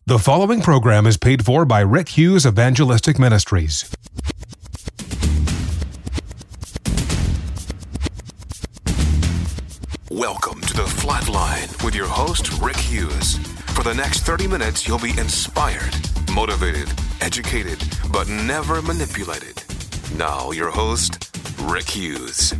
The following program is paid for by Rick Hughes Evangelistic Ministries. Welcome to The Flatline with your host, Rick Hughes. For the next 30 minutes, you'll be inspired, motivated, educated, but never manipulated. Now, your host, Rick Hughes.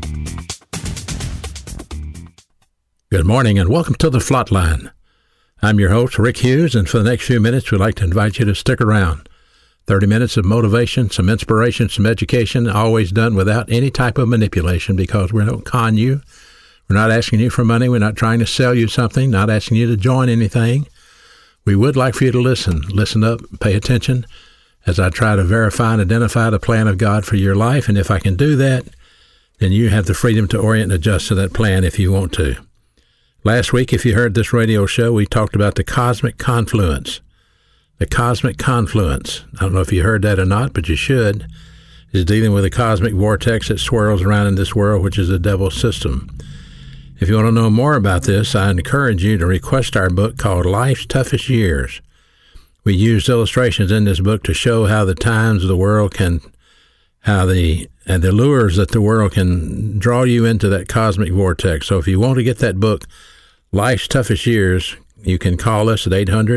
Good morning and welcome to The Flatline. I'm your host, Rick Hughes, and for the next few minutes, we'd like to invite you to stick around. 30 minutes of motivation, some inspiration, some education, always done without any type of manipulation because we don't con you. We're not asking you for money. We're not trying to sell you something, not asking you to join anything. We would like for you to listen. Listen up, pay attention as I try to verify and identify the plan of God for your life. And if I can do that, then you have the freedom to orient and adjust to that plan if you want to. Last week, if you heard this radio show, we talked about the cosmic confluence. The cosmic confluence, I don't know if you heard that or not, but you should, is dealing with a cosmic vortex that swirls around in this world, which is the devil's system. If you want to know more about this, I encourage you to request our book called Life's Toughest Years. We used illustrations in this book to show how the times of the world can, the lures that the world can draw you into that cosmic vortex. So if you want to get that book, Life's Toughest Years, you can call us at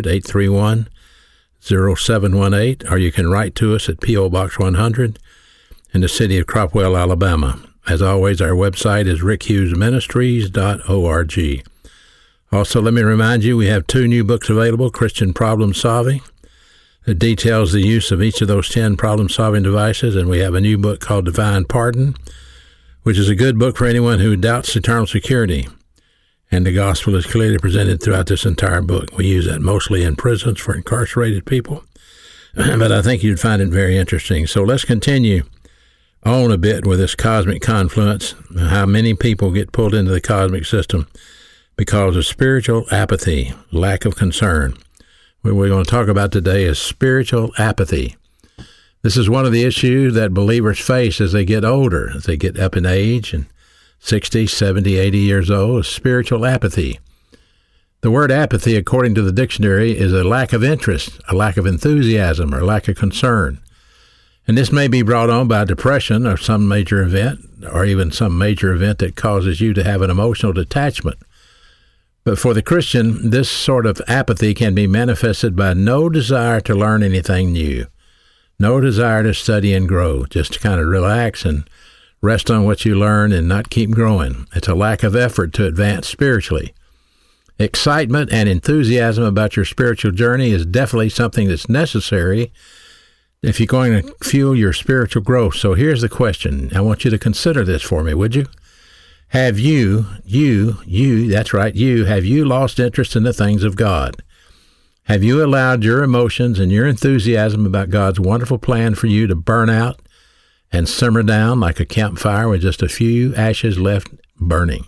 800-831-0718, or you can write to us at P.O. Box 100 in the city of Cropwell, Alabama. As always, our website is rickhughesministries.org. Also, let me remind you, we have 2 new books available, Christian Problem Solving, that details the use of each of those 10 problem-solving devices, and we have a new book called Divine Pardon, which is a good book for anyone who doubts eternal security. And the gospel is clearly presented throughout this entire book. We use that mostly in prisons for incarcerated people, but I think you'd find it very interesting. So let's continue on a bit with this cosmic confluence, how many people get pulled into the cosmic system because of spiritual apathy, lack of concern. What we're going to talk about today is spiritual apathy. This is one of the issues that believers face as they get older, as they get up in age and 60, 70, 80 years old, is spiritual apathy. The word apathy, according to the dictionary, is a lack of interest, a lack of enthusiasm, or lack of concern. And this may be brought on by depression or some major event, or even some major event that causes you to have an emotional detachment. But for the Christian, this sort of apathy can be manifested by no desire to learn anything new, no desire to study and grow, just to kind of relax and rest on what you learn and not keep growing. It's a lack of effort to advance spiritually. Excitement and enthusiasm about your spiritual journey is definitely something that's necessary if you're going to fuel your spiritual growth. So here's the question. I want you to consider this for me, would you? Have you, that's right, have you lost interest in the things of God? Have you allowed your emotions and your enthusiasm about God's wonderful plan for you to burn out and simmer down like a campfire with just a few ashes left burning?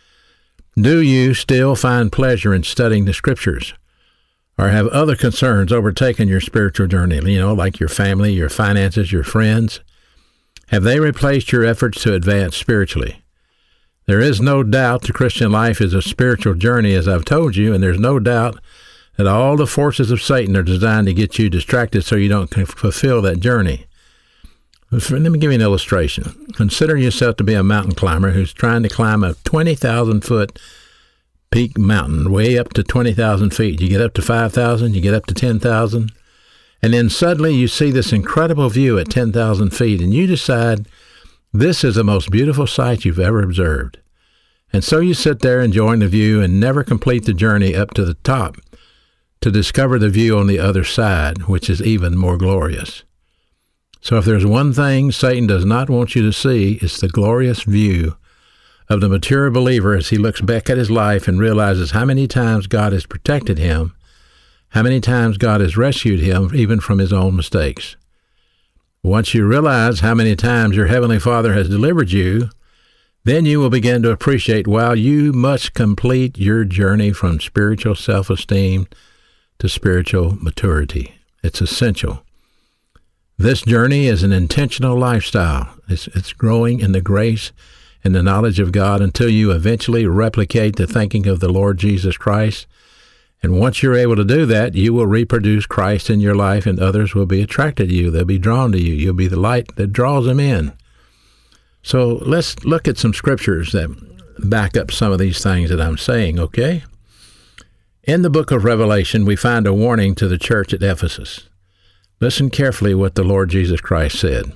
Do you still find pleasure in studying the Scriptures? Or have other concerns overtaken your spiritual journey, like your family, your finances, your friends? Have they replaced your efforts to advance spiritually? There is no doubt the Christian life is a spiritual journey, as I've told you, and there's no doubt that all the forces of Satan are designed to get you distracted so you don't fulfill that journey. Let me give you an illustration. Consider yourself to be a mountain climber who's trying to climb a 20,000-foot peak mountain, way up to 20,000 feet. You get up to 5,000, you get up to 10,000, and then suddenly you see this incredible view at 10,000 feet, and you decide this is the most beautiful sight you've ever observed. And so you sit there enjoying the view and never complete the journey up to the top to discover the view on the other side, which is even more glorious. So if there's one thing Satan does not want you to see, it's the glorious view of the mature believer as he looks back at his life and realizes how many times God has protected him, how many times God has rescued him even from his own mistakes. Once you realize how many times your Heavenly Father has delivered you, then you will begin to appreciate, wow, you must complete your journey from spiritual self-esteem to spiritual maturity. It's essential. This journey is an intentional lifestyle. It's growing in the grace and the knowledge of God until you eventually replicate the thinking of the Lord Jesus Christ And once you're able to do that, you will reproduce Christ in your life, and others will be attracted to you. They'll be drawn to you. You'll be the light that draws them in. So let's look at some scriptures that back up some of these things that I'm saying, okay? In the book of Revelation, we find a warning to the church at Ephesus. Listen carefully what the Lord Jesus Christ said.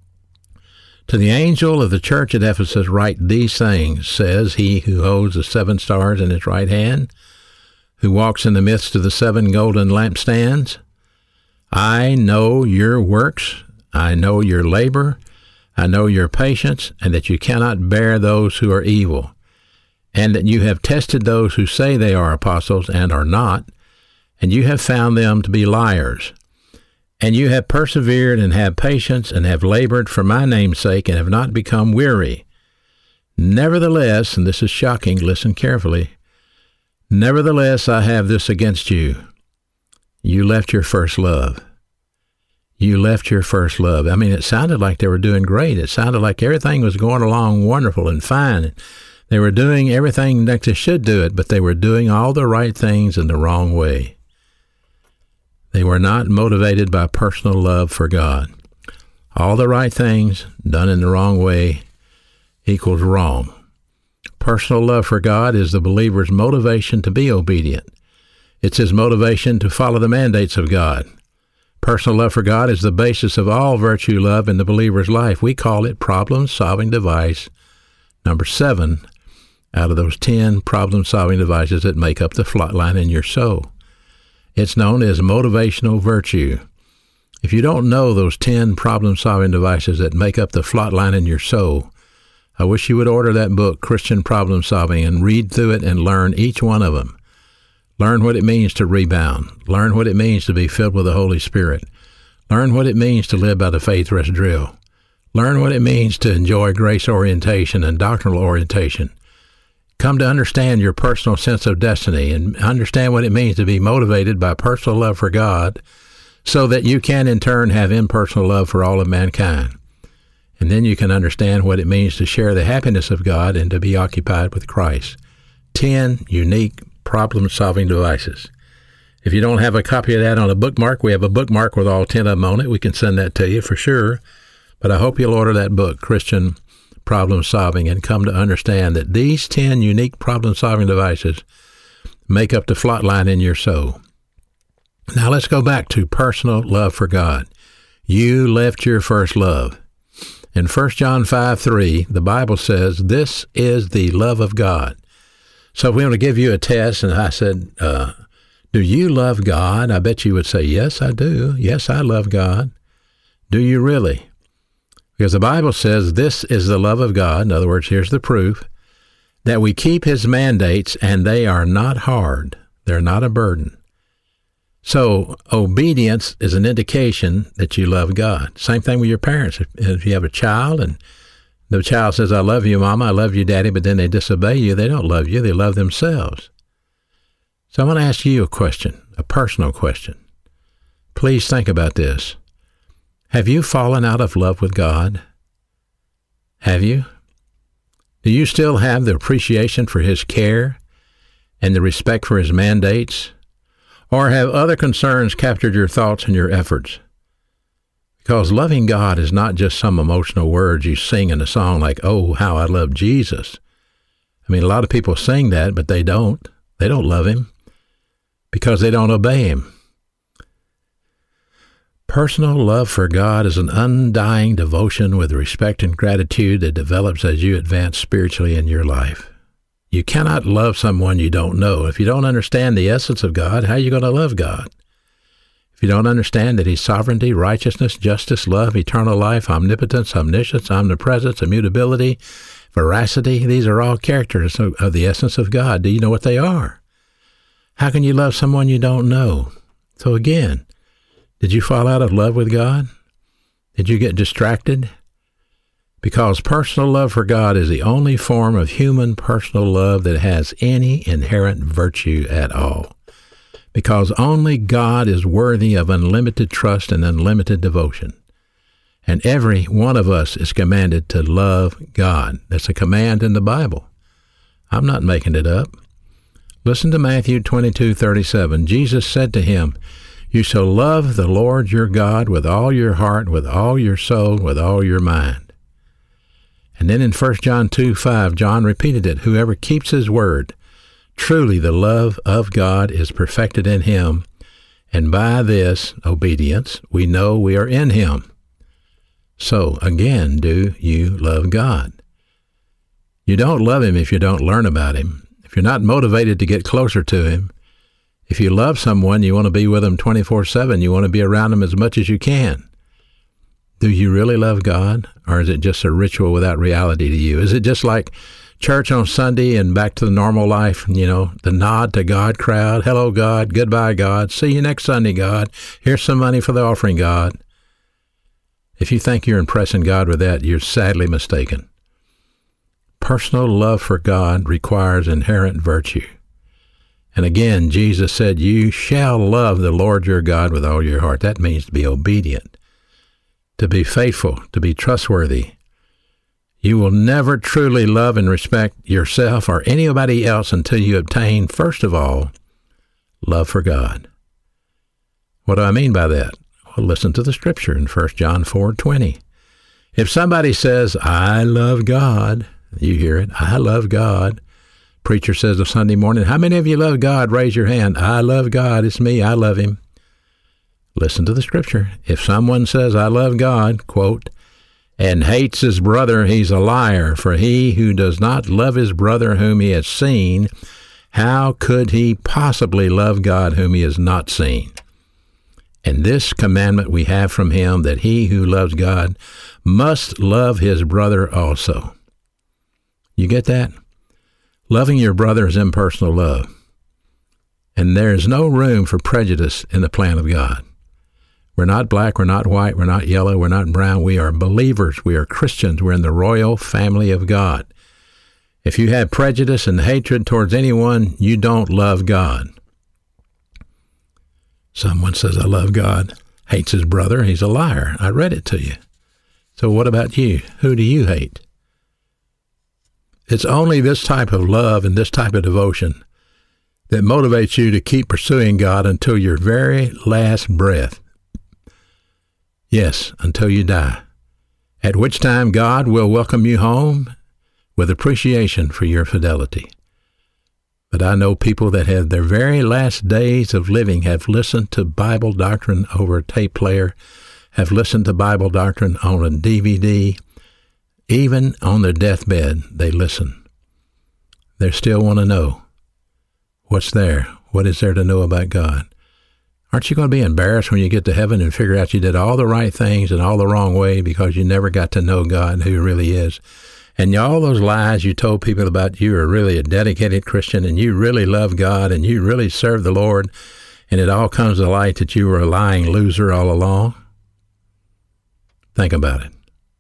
To the angel of the church at Ephesus write these things, says he who holds the 7 stars in his right hand, who walks in the midst of the 7 golden lampstands. I know your works, I know your labor, I know your patience, and that you cannot bear those who are evil, and that you have tested those who say they are apostles and are not, and you have found them to be liars. And you have persevered and have patience and have labored for my name's sake and have not become weary. Nevertheless, and this is shocking, listen carefully, nevertheless, I have this against you. You left your first love. You left your first love. I mean, it sounded like they were doing great. It sounded like everything was going along wonderful and fine. They were doing everything like they should do it, but they were doing all the right things in the wrong way. They were not motivated by personal love for God. All the right things done in the wrong way equals wrong. Personal love for God is the believer's motivation to be obedient. It's his motivation to follow the mandates of God. Personal love for God is the basis of all virtue love in the believer's life. We call it problem-solving device number 7 out of those 10 problem-solving devices that make up the flatline in your soul. It's known as motivational virtue. If you don't know those 10 problem-solving devices that make up the flatline in your soul, I wish you would order that book, Christian Problem Solving, and read through it and learn each one of them. Learn what it means to rebound. Learn what it means to be filled with the Holy Spirit. Learn what it means to live by the faith rest drill. Learn what it means to enjoy grace orientation and doctrinal orientation. Come to understand your personal sense of destiny and understand what it means to be motivated by personal love for God so that you can in turn have impersonal love for all of mankind. And then you can understand what it means to share the happiness of God and to be occupied with Christ. 10 unique problem-solving devices. If you don't have a copy of that on a bookmark, we have a bookmark with all 10 of them on it. We can send that to you for sure. But I hope you'll order that book, Christian Problem Solving, and come to understand that these 10 unique problem-solving devices make up the flatline in your soul. Now let's go back to personal love for God. You left your first love. In 1 John 5:3, the Bible says, this is the love of God. So if we want to give you a test, and I said, do you love God? I bet you would say, yes, I do. Yes, I love God. Do you really? Because the Bible says this is the love of God. In other words, here's the proof, that we keep his mandates, and they are not hard. They're not a burden. So obedience is an indication that you love God. Same thing with your parents. If you have a child and the child says, I love you, Mama, I love you, Daddy, but then they disobey you, they don't love you, they love themselves. So I want to ask you a question, a personal question. Please think about this. Have you fallen out of love with God? Have you? Do you still have the appreciation for his care and the respect for his mandates? Or have other concerns captured your thoughts and your efforts? Because loving God is not just some emotional words you sing in a song like, oh, how I love Jesus. I mean, a lot of people sing that, but they don't. They don't love him because they don't obey him. Personal love for God is an undying devotion with respect and gratitude that develops as you advance spiritually in your life. You cannot love someone you don't know. If you don't understand the essence of God, how are you going to love God? If you don't understand that he's sovereignty, righteousness, justice, love, eternal life, omnipotence, omniscience, omnipresence, immutability, veracity, these are all characters of the essence of God. Do you know what they are? How can you love someone you don't know? So again, did you fall out of love with God? Did you get distracted? Because personal love for God is the only form of human personal love that has any inherent virtue at all. Because only God is worthy of unlimited trust and unlimited devotion. And every one of us is commanded to love God. That's a command in the Bible. I'm not making it up. Listen to Matthew 22:37. Jesus said to him, "You shall love the Lord your God with all your heart, with all your soul, with all your mind." And then in 1 John 2:5, John repeated it, "Whoever keeps his word, truly the love of God is perfected in him, and by this, obedience, we know we are in him." So, again, do you love God? You don't love him if you don't learn about him. If you're not motivated to get closer to him, if you love someone, you want to be with them 24/7. You want to be around them as much as you can. Do you really love God, or is it just a ritual without reality to you? Is it just like church on Sunday and back to the normal life, the nod to God crowd? Hello, God. Goodbye, God. See you next Sunday, God. Here's some money for the offering, God. If you think you're impressing God with that, you're sadly mistaken. Personal love for God requires inherent virtue. And again, Jesus said, "You shall love the Lord your God with all your heart." That means to be obedient, to be faithful, to be trustworthy. You will never truly love and respect yourself or anybody else until you obtain, first of all, love for God. What do I mean by that? Well, listen to the scripture in 1 John 4:20. If somebody says, "I love God," you hear it, "I love God." Preacher says on Sunday morning, "How many of you love God? Raise your hand." "I love God. It's me. I love him." Listen to the scripture. If someone says, "I love God," quote, "and hates his brother, he's a liar. For he who does not love his brother whom he has seen, how could he possibly love God whom he has not seen? And this commandment we have from him, that he who loves God must love his brother also." You get that? Loving your brother is impersonal love. And there is no room for prejudice in the plan of God. We're not black, we're not white, we're not yellow, we're not brown. We are believers. We are Christians. We're in the royal family of God. If you have prejudice and hatred towards anyone, you don't love God. Someone says, "I love God," hates his brother, he's a liar. I read it to you. So what about you? Who do you hate? It's only this type of love and this type of devotion that motivates you to keep pursuing God until your very last breath. Yes, until you die, at which time God will welcome you home with appreciation for your fidelity. But I know people that have their very last days of living have listened to Bible doctrine over a tape player, have listened to Bible doctrine on a DVD. Even on their deathbed, they listen. They still want to know what's there. What is there to know about God? Aren't you going to be embarrassed when you get to heaven and figure out you did all the right things and all the wrong way because you never got to know God, who he really is? And all those lies you told people about you are really a dedicated Christian and you really love God and you really serve the Lord, and it all comes to light that you were a lying loser all along? Think about it.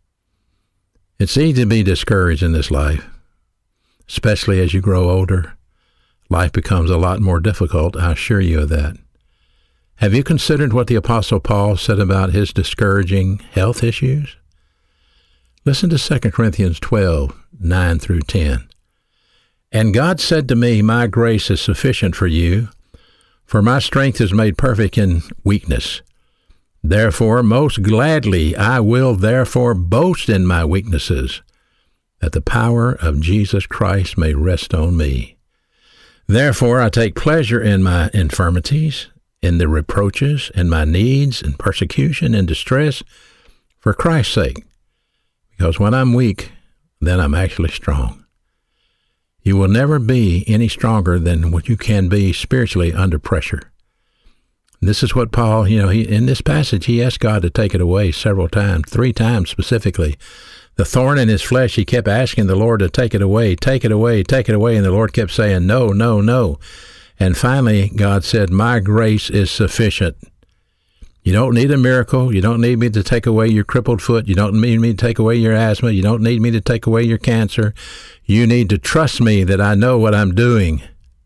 It's easy to be discouraged in this life, especially as you grow older. Life becomes a lot more difficult, I assure you of that. Have you considered what the Apostle Paul said about his discouraging health issues? Listen to 2 Corinthians 12, 9 through 10. "And God said to me, my grace is sufficient for you, for my strength is made perfect in weakness. Therefore, most gladly, I will therefore boast in my weaknesses, that the power of Jesus Christ may rest on me. Therefore, I take pleasure in my infirmities, in the reproaches, in my needs, in persecution, in distress, for Christ's sake. Because when I'm weak, then I'm actually strong." You will never be any stronger than what you can be spiritually under pressure. This is what Paul, in this passage, he asked God to take it away several times, 3 times specifically. The thorn in his flesh, he kept asking the Lord to take it away, take it away, take it away, and the Lord kept saying, no, no, no. And finally, God said, "My grace is sufficient." You don't need a miracle. You don't need me to take away your crippled foot. You don't need me to take away your asthma. You don't need me to take away your cancer. You need to trust me that I know what I'm doing.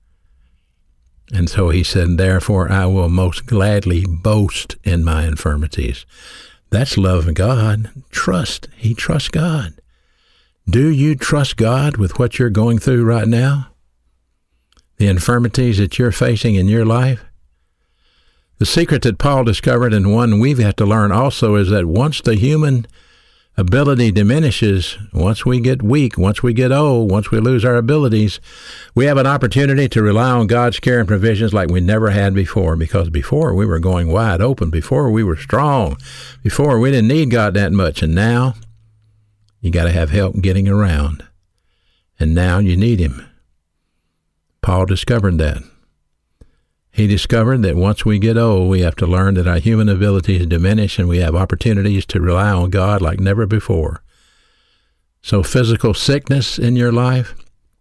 And so he said, "Therefore I will most gladly boast in my infirmities." That's love of God. Trust. He trusts God. Do you trust God with what you're going through right now? the infirmities that you're facing in your life? The secret that Paul discovered, and one we have to learn also, is that once the human ability diminishes, once we get weak, once we get old, once we lose our abilities, we have an opportunity to rely on God's care and provisions like we never had before, because before we were going wide open, before we were strong, before we didn't need God that much, and now you got to have help getting around, and now you need Him. Paul discovered that. He discovered that once we get old, we have to learn that our human abilities diminish and we have opportunities to rely on God like never before. So physical sickness in your life,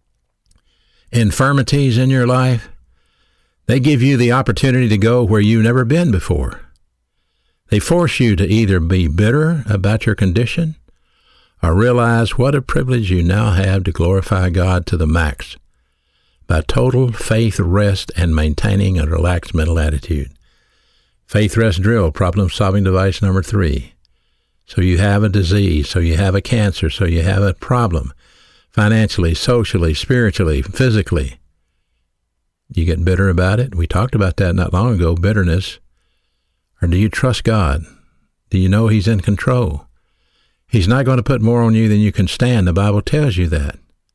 infirmities in your life, they give you the opportunity to go where you've never been before. They force you to either be bitter about your condition or realize what a privilege you now have to glorify God to the max by total faith rest and maintaining a relaxed mental attitude. Faith rest drill, problem-solving device number 3. So you have a disease, so you have a cancer, so you have a problem, financially, socially, spiritually, physically. You get bitter about it? We talked about that not long ago, bitterness. Or do you trust God? Do you know He's in control? He's not going to put more on you than you can stand. The Bible tells you that.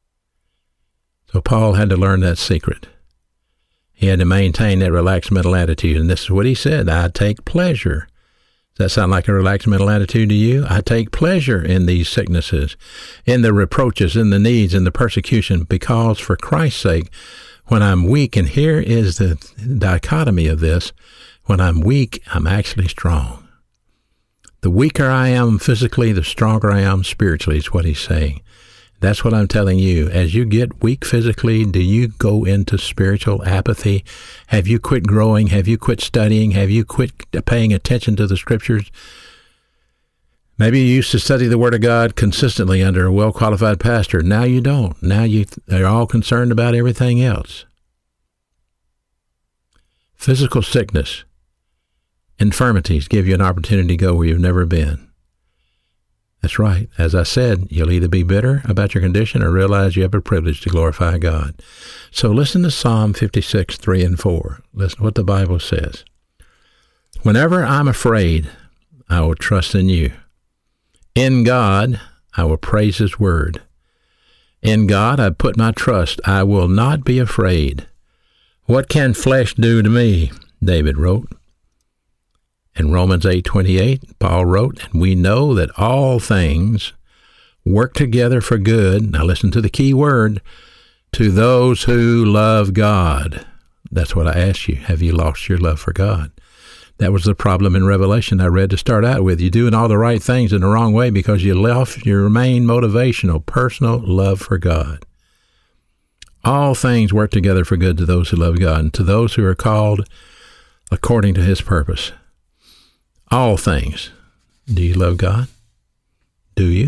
So Paul had to learn that secret. He had to maintain that relaxed mental attitude. And this is what he said: I take pleasure. Does that sound like a relaxed mental attitude to you? I take pleasure in these sicknesses, in the reproaches, in the needs, in the persecution, because for Christ's sake, when I'm weak, and here is the dichotomy of this, when I'm weak, I'm actually strong. The weaker I am physically, the stronger I am spiritually, is what he's saying. That's what I'm telling you. As you get weak physically, do you go into spiritual apathy? Have you quit growing? Have you quit studying? Have you quit paying attention to the Scriptures? Maybe you used to study the Word of God consistently under a well-qualified pastor. Now you don't. Now they're all concerned about everything else. Physical sickness, infirmities give you an opportunity to go where you've never been. That's right. As I said, you'll either be bitter about your condition or realize you have a privilege to glorify God. So listen to Psalm 56, 3 and 4. Listen to what the Bible says. Whenever I'm afraid, I will trust in you. In God, I will praise His word. In God, I put my trust. I will not be afraid. What can flesh do to me? David wrote. In Romans 8:28, Paul wrote, and we know that all things work together for good. Now listen to the key word, to those who love God. That's what I asked you. Have you lost your love for God? That was the problem in Revelation I read to start out with. You're doing all the right things in the wrong way because you lost your main motivational, personal love for God. All things work together for good to those who love God and to those who are called according to His purpose. All things. Do you love God? Do you?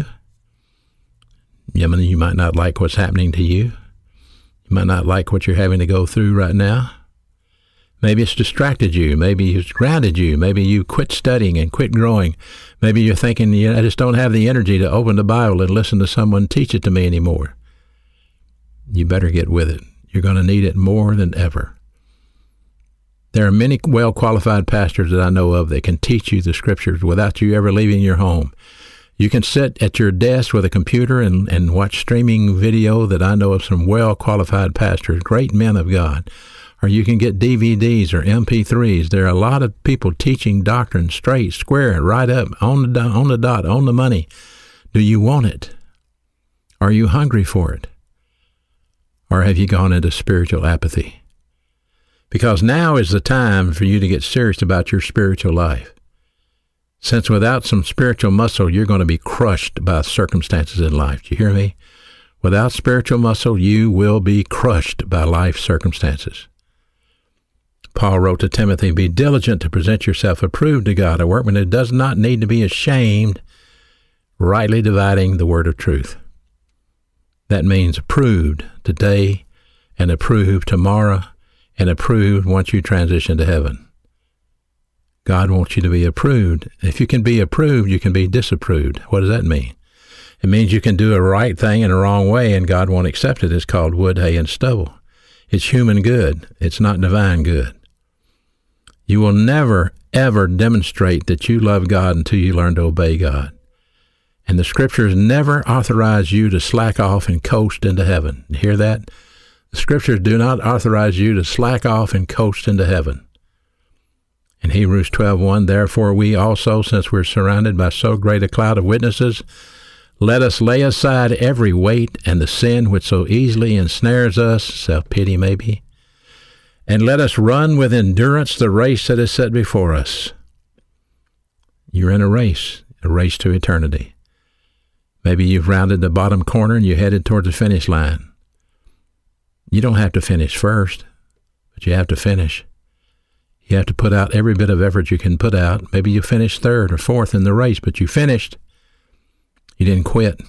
You might not like what's happening to you. You might not like what you're having to go through right now. Maybe it's distracted you. Maybe it's grounded you. Maybe you quit studying and quit growing. Maybe you're thinking, I just don't have the energy to open the Bible and listen to someone teach it to me anymore. You better get with it. You're going to need it more than ever. There are many well-qualified pastors that I know of that can teach you the Scriptures without you ever leaving your home. You can sit at your desk with a computer and watch streaming video that I know of some well-qualified pastors, great men of God. Or you can get DVDs or MP3s. There are a lot of people teaching doctrine straight, square, right up, on the dot, on the money. Do you want it? Are you hungry for it? Or have you gone into spiritual apathy? Because now is the time for you to get serious about your spiritual life. Since without some spiritual muscle, you're going to be crushed by circumstances in life. Do you hear me? Without spiritual muscle, you will be crushed by life circumstances. Paul wrote to Timothy, be diligent to present yourself approved to God, a workman who does not need to be ashamed, rightly dividing the word of truth. That means approved today and approved tomorrow and approved once you transition to heaven. God wants you to be approved. If you can be approved, you can be disapproved. What does that mean? It means you can do a right thing in a wrong way and God won't accept it. It's called wood, hay, and stubble. It's human good. It's not divine good. You will never, ever demonstrate that you love God until you learn to obey God. And the Scriptures never authorize you to slack off and coast into heaven. You hear that? The Scriptures do not authorize you to slack off and coast into heaven. In Hebrews 12:1, therefore we also, since we're surrounded by so great a cloud of witnesses, let us lay aside every weight and the sin which so easily ensnares us, self-pity maybe, and let us run with endurance the race that is set before us. You're in a race to eternity. Maybe you've rounded the bottom corner and you're headed towards the finish line. You don't have to finish first, but you have to finish. You have to put out every bit of effort you can put out. Maybe you finished third or fourth in the race, but you finished. You didn't quit.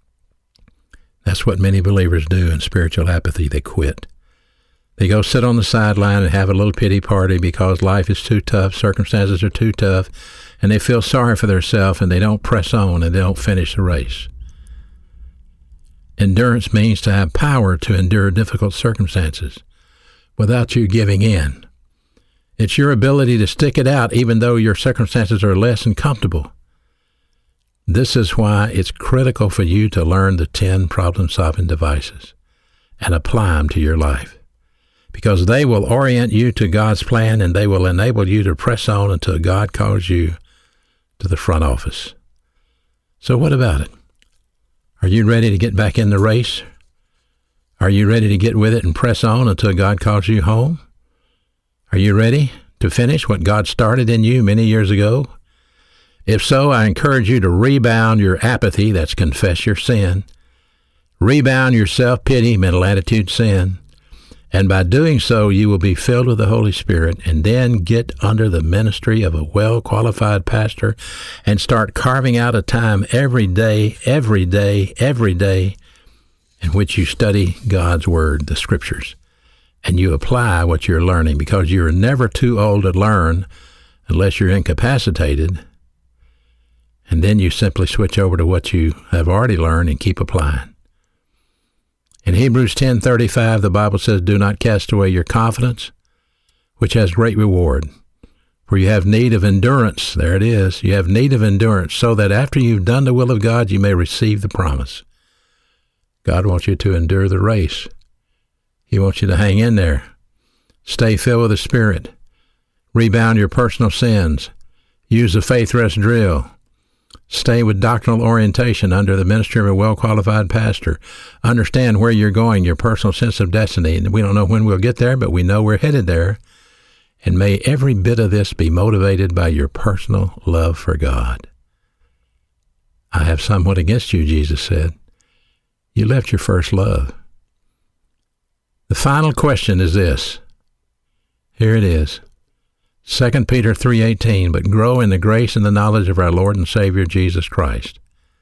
That's what many believers do in spiritual apathy. They quit. They go sit on the sideline and have a little pity party because life is too tough, circumstances are too tough, and they feel sorry for themselves and they don't press on and they don't finish the race. Endurance means to have power to endure difficult circumstances without you giving in. It's your ability to stick it out even though your circumstances are less than comfortable. This is why it's critical for you to learn the 10 problem-solving devices and apply them to your life, because they will orient you to God's plan and they will enable you to press on until God calls you to the front office. So what about it? Are you ready to get back in the race? Are you ready to get with it and press on until God calls you home? Are you ready to finish what God started in you many years ago? If so, I encourage you to rebound your apathy, that's confess your sin, rebound your self-pity, mental attitude sin, and by doing so, you will be filled with the Holy Spirit and then get under the ministry of a well-qualified pastor and start carving out a time every day, in which you study God's Word, the Scriptures, and you apply what you're learning, because you're never too old to learn unless you're incapacitated. And then you simply switch over to what you have already learned and keep applying. In Hebrews 10:35, the Bible says, do not cast away your confidence, which has great reward. For you have need of endurance. There it is. You have need of endurance, so that after you've done the will of God, you may receive the promise. God wants you to endure the race. He wants you to hang in there. Stay filled with the Spirit. Rebound your personal sins. Use the faith rest drill. Stay with doctrinal orientation under the ministry of a well-qualified pastor. Understand where you're going, your personal sense of destiny. And we don't know when we'll get there, but we know we're headed there. And may every bit of this be motivated by your personal love for God. I have somewhat against you, Jesus said. You left your first love. The final question is this. Here it is. 2 Peter 3:18, but grow in the grace and the knowledge of our Lord and Savior Jesus Christ.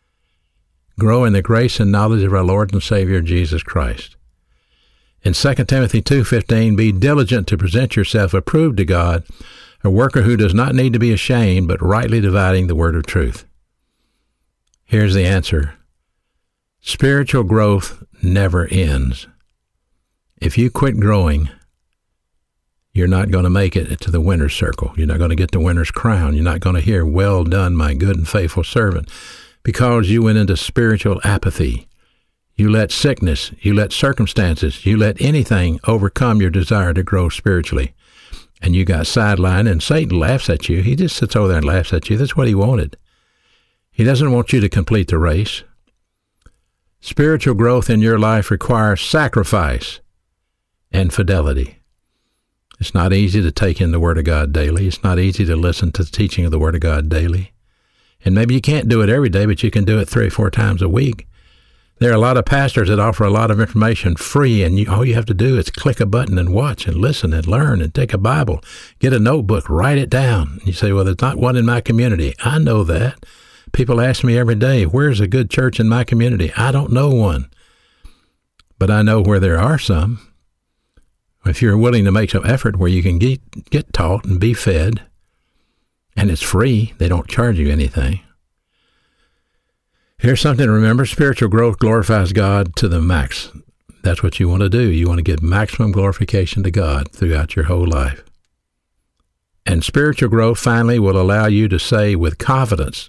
Grow in the grace and knowledge of our Lord and Savior Jesus Christ. In 2 Timothy 2:15, be diligent to present yourself approved to God, a worker who does not need to be ashamed, but rightly dividing the word of truth. Here's the answer. Spiritual growth never ends. If you quit growing, you're not going to make it to the winner's circle. You're not going to get the winner's crown. You're not going to hear, well done, my good and faithful servant, because you went into spiritual apathy. You let sickness, you let circumstances, you let anything overcome your desire to grow spiritually. And you got sidelined, and Satan laughs at you. He just sits over there and laughs at you. That's what he wanted. He doesn't want you to complete the race. Spiritual growth in your life requires sacrifice and fidelity. It's not easy to take in the Word of God daily. It's not easy to listen to the teaching of the Word of God daily. And maybe you can't do it every day, but you can do it 3 or 4 times a week. There are a lot of pastors that offer a lot of information free, and all you have to do is click a button and watch and listen and learn and take a Bible, get a notebook, write it down. You say, well, there's not one in my community. I know that. People ask me every day, where's a good church in my community? I don't know one. But I know where there are some. If you're willing to make some effort where you can get taught and be fed, and it's free, they don't charge you anything. Here's something to remember. Spiritual growth glorifies God to the max. That's what you want to do. You want to give maximum glorification to God throughout your whole life. And spiritual growth finally will allow you to say with confidence,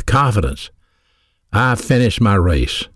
I've finished my race.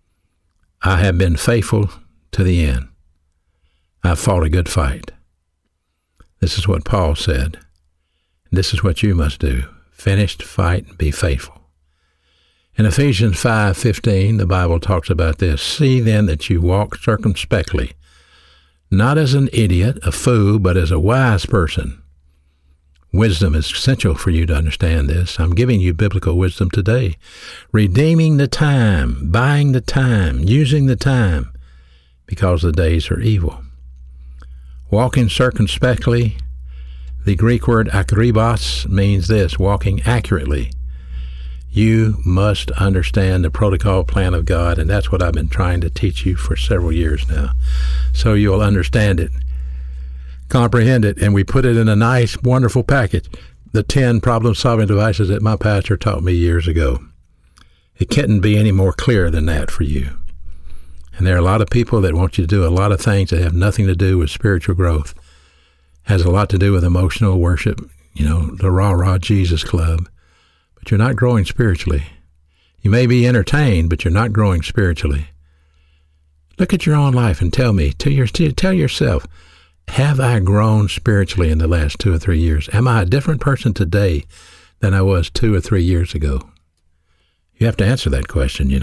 I have been faithful to the end. I've fought a good fight. This is what Paul said. This is what you must do. Finished, fight, and be faithful. In Ephesians 5:15, the Bible talks about this. See then that you walk circumspectly, not as an idiot, a fool, but as a wise person. Wisdom is essential for you to understand this. I'm giving you biblical wisdom today. Redeeming the time, buying the time, using the time, because the days are evil. Walking circumspectly, the Greek word akribos means this, walking accurately. You must understand the protocol plan of God, and that's what I've been trying to teach you for several years now, so you'll understand it, comprehend it, and we put it in a nice, wonderful package, the 10 problem-solving devices that my pastor taught me years ago. It couldn't be any more clear than that for you. And there are a lot of people that want you to do a lot of things that have nothing to do with spiritual growth. Has a lot to do with emotional worship, the rah-rah Jesus club. But you're not growing spiritually. You may be entertained, but you're not growing spiritually. Look at your own life and tell yourself, have I grown spiritually in the last 2 or 3 years? Am I a different person today than I was 2 or 3 years ago? You have to answer that question,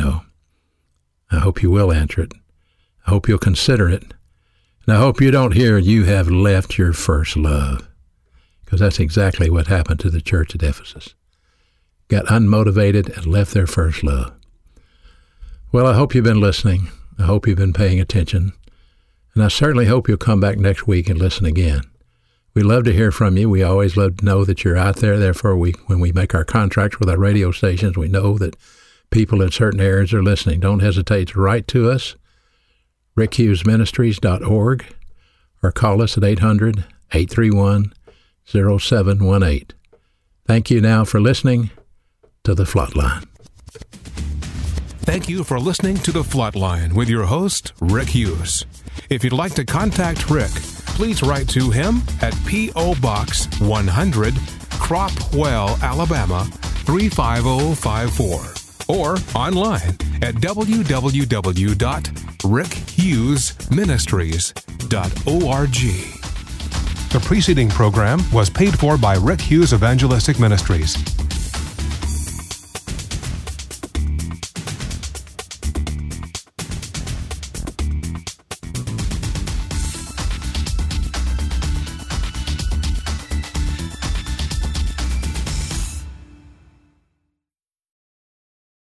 I hope you will answer it. I hope you'll consider it. And I hope you don't hear you have left your first love, because that's exactly what happened to the church at Ephesus. Got unmotivated and left their first love. Well, I hope you've been listening. I hope you've been paying attention. And I certainly hope you'll come back next week and listen again. We love to hear from you. We always love to know that you're out there. Therefore, when we make our contracts with our radio stations, we know that people in certain areas are listening. Don't hesitate to write to us, rickhughesministries.org, or call us at 800-831-0718. Thank you now for listening to The Flatline. Thank you for listening to The Flatline with your host, Rick Hughes. If you'd like to contact Rick, please write to him at P.O. Box 100, Cropwell, Alabama 35054, or online at www.rickhughesministries.org. The preceding program was paid for by Rick Hughes Evangelistic Ministries.